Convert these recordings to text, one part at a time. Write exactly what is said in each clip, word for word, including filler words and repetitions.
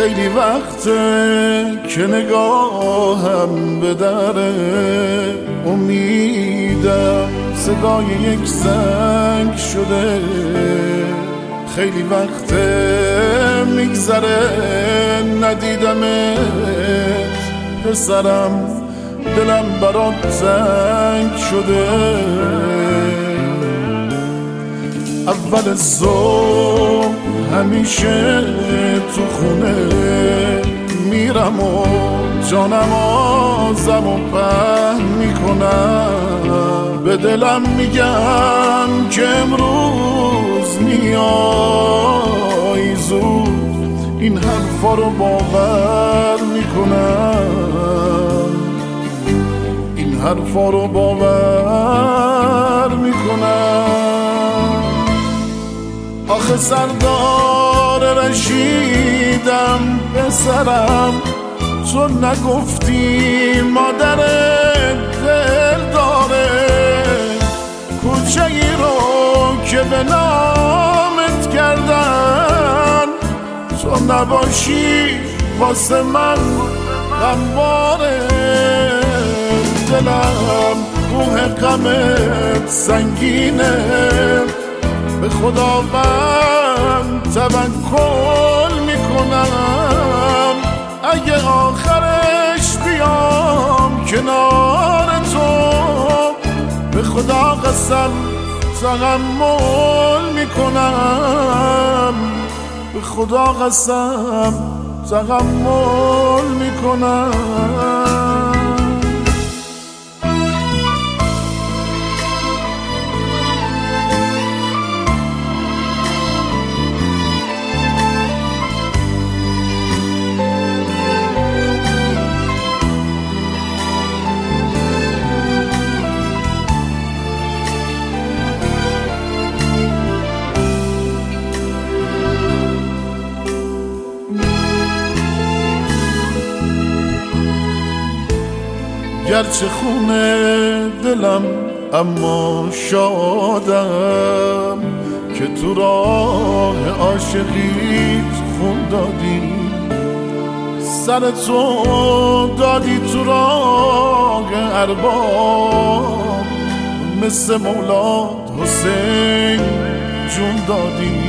خیلی وقته که نگاهم به در امیدم صدای یک زنگ شده. خیلی وقته میگذره ندیدمت پسرم، دلم برات زنگ شده. اول صبح همیشه تو خونه میرم و جانم آزم و پهن میکنم. به دلم میگم که امروز میای زود، این حرفا رو باور میکنم، این حرفا رو باور میکنم. آخه سردار رشیدم پسرم، تو نگفتی مادر دل داره. کوچه ای رو که به نامت کردن، تو نباشی واسه من غمباره. دلم روح غمت سنگینه، به خداوند توکل میکنم. اگه آخرش بیام کنار تو، به خدا قسم تحمل میکنم، به خدا قسم تحمل میکنم. گرچه خونه دلم اما شادم که تو راه عاشقیت خون دادی. سر تو دادی تو راه ارباب، مثل مولاد حسین جون دادی.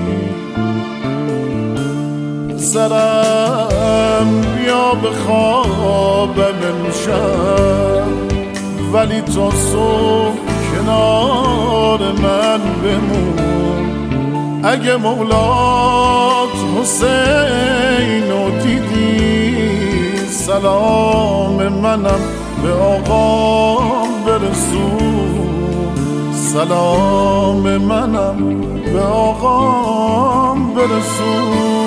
سرم بیا به خوابم امشب، ولی تا صبح کنار من بمون. اگه مولات حسین رو دیدی، سلام منم به آقام برسون، سلام منم به آقام برسون.